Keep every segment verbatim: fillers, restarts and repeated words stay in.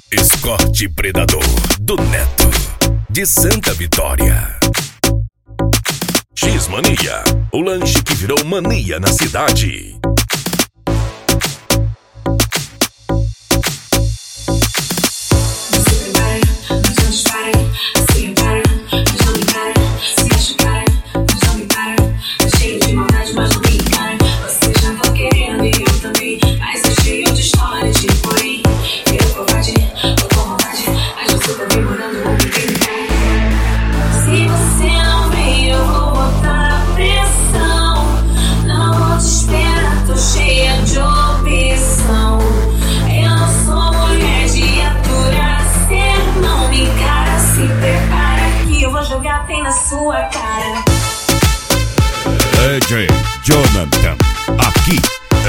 Escorte Predador do Neto de Santa Vitória. X-Mania, o lanche que virou mania na cidade. Tem na sua cara. D J Jonathan, aqui.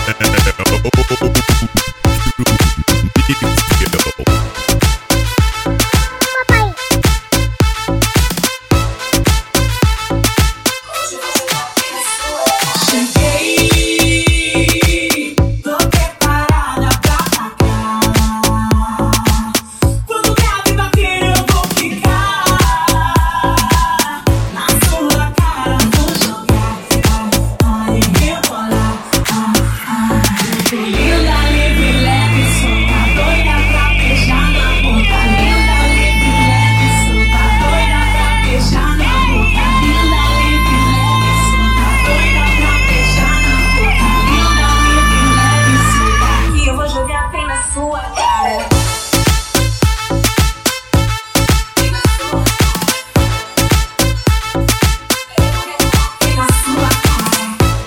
Cheguei, tô preparada pra atacar. Quando cabe bater eu vou ficar. Na sua cara vou jogar, ai, rebolar. Linda, livre, leve, solta, doida pra beijar na boca. Linda, livre, leve, solta, doida pra beijar na boca. Linda, livre, leve, solta, doida pra beijar na boca. Linda, livre, leve, solta, que eu vou jogar bem na sua cara. Bem na sua cara. Bem na sua cara.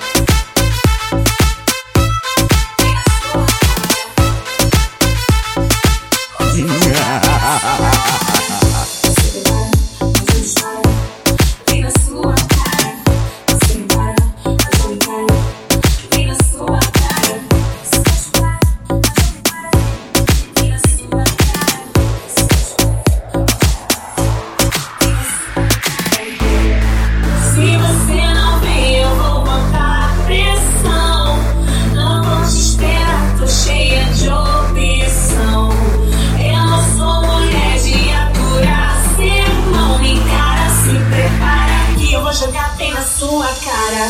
Bem na sua Vem na sua cara, você me para, mas eu me paro. Vem na sua cara, você me para, mas eu me paro. Vem na sua cara, você me para. Se você não vem, eu vou botar pressão. Não vou te esperar, tô cheia de opção. Eu não sou mulher de aturar sermão. Me encara, se prepara que eu vou jogar bem na sua cara.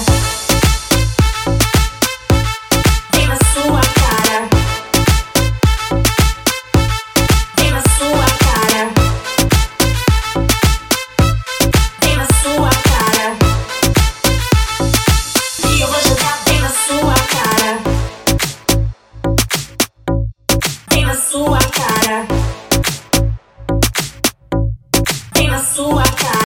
Bem na sua cara. Bem na sua cara. Bem na sua cara. E eu vou jogar bem na sua cara. Bem na sua cara. Bem na sua cara.